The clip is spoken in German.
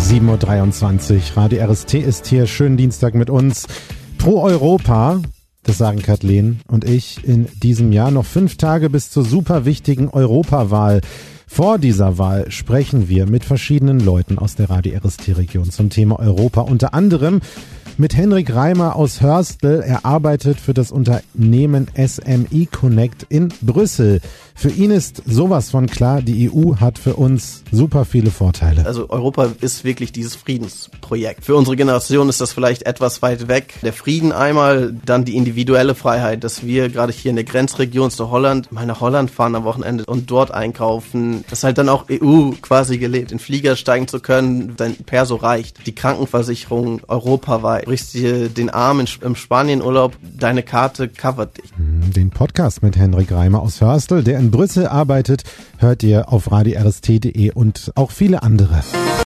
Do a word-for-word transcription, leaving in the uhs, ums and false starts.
sieben Uhr dreiundzwanzig, Radio R S T ist hier, schönen Dienstag mit uns. Pro Europa, das sagen Kathleen und ich, in diesem Jahr noch fünf Tage bis zur super wichtigen Europawahl. Vor dieser Wahl sprechen wir mit verschiedenen Leuten aus der Radio R S T-Region zum Thema Europa, unter anderem mit Henrik Reimer aus Hörstel. Er arbeitet für das Unternehmen S M E Connect in Brüssel. Für ihn ist sowas von klar, die E U hat für uns super viele Vorteile. Also Europa ist wirklich dieses Friedensprojekt. Für unsere Generation ist das vielleicht etwas weit weg. Der Frieden einmal, dann die individuelle Freiheit, dass wir gerade hier in der Grenzregion zu Holland mal nach Holland fahren am Wochenende und dort einkaufen. Das halt dann auch E U quasi gelebt, in Flieger steigen zu können, dein Perso reicht. Die Krankenversicherung europaweit. Brichst dir den Arm im Spanienurlaub, deine Karte covert dich. Den Podcast mit Henrik Reimer aus Hörstel, der in Brüssel arbeitet, hört ihr auf radio r s t punkt d e und auch viele andere.